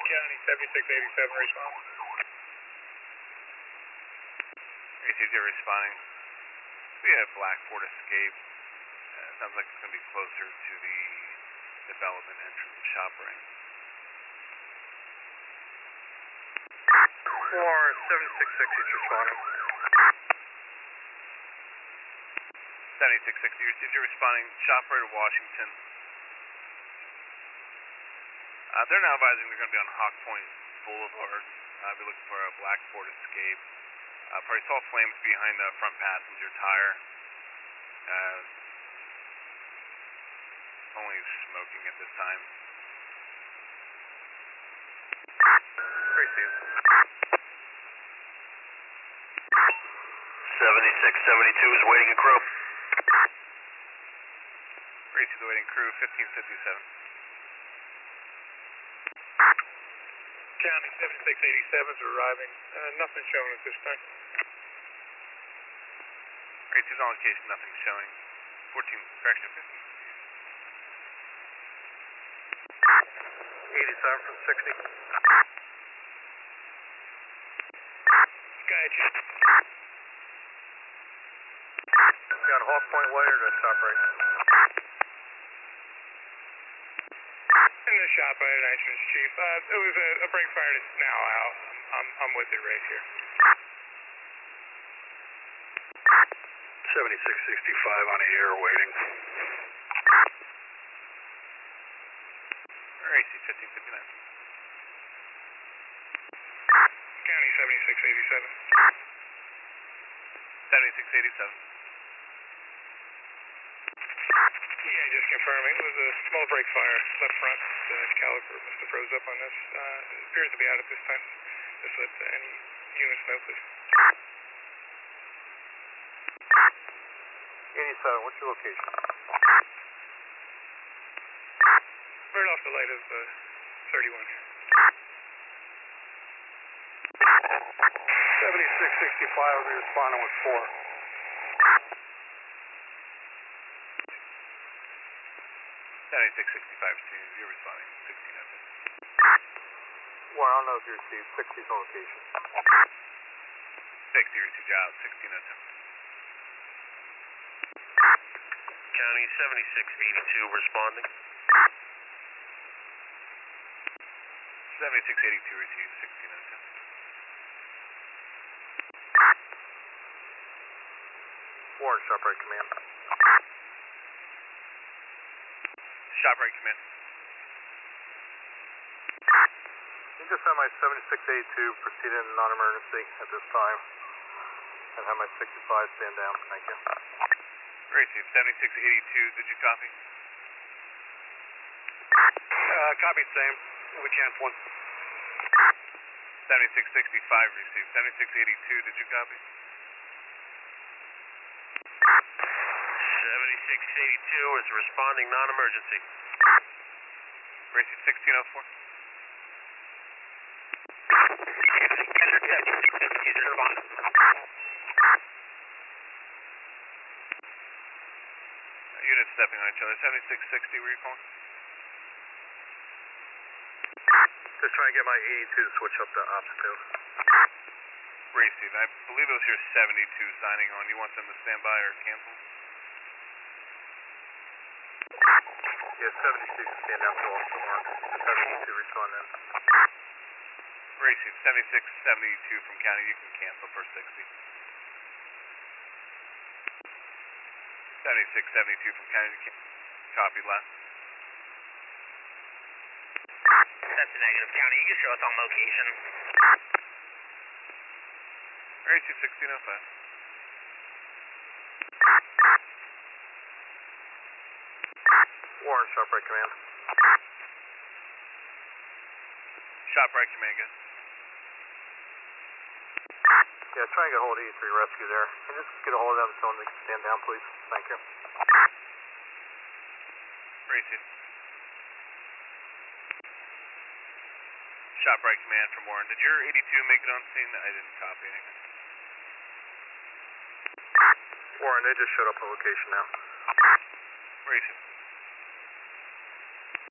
County 7687 respond. ACG responding. We have Blackford Escape. Sounds like it's going to be closer to the development entrance of ShopRite. War 766 is responding. 7660 received. You're responding. ShopRite of Washington. They're now advising they're going to be on Hawk Point Boulevard. Be looking for a Blackford Escape. Probably saw flames behind the front passenger tire. Only smoking at this time. Received. 7672 is waiting in crew. Received the waiting crew, 1557. County 7687 is arriving. Nothing showing at this time. Received on location, nothing showing. 15. 87 from 60. Gotcha. Got Hawk Point Way or the ShopRite? In the ShopRite entrance, Chief. It was a brake fire that's now out. I'm with it right here. 7665 on the air waiting. Received 1559. County 7687. 7687. Yeah, just confirming. It was a small brake fire left front. The caliper must have froze up on this. It appears to be out at this time. Just let any units know, please. 87, what's your location? Right off the light of 31 here. 7665 will be responding with 4. 7665 to you're responding. 1607. Well, I don't know if you received 60's on location. 60 received out. 1607. County 7682 responding. 7682 received. 1607. Warren, ShopRite Command. ShopRite command. You just have my 7682 proceed in non-emergency at this time, and have my 65 stand down. Thank you. Received 7682. Did you copy? Copy same. We cancel one. 7665 received. 7682. Did you copy? 7682 is responding non-emergency. Received 1604. Units stepping on each other. 7660, were you calling? Just trying to get my 82 to switch up to ops field. Received. I believe it was your 72 signing on. You want them to stand by or cancel? Yeah, 72 stand down for off the mark. 72 respond then. Received 7672 from county. You can cancel for 60. 7672 from county. Copy last. That's a negative, County. You can show us on location. Received 1605. Warren, ShopRite Command. ShopRite command, guys. Yeah, try and get a hold of E3 Rescue there. Can you just get a hold of them and tell them they can stand down, please? Thank you. Received. ShopRite command from Warren. Did your 82 make it on scene? I didn't copy anything. Warren, they just showed up on location now. Received.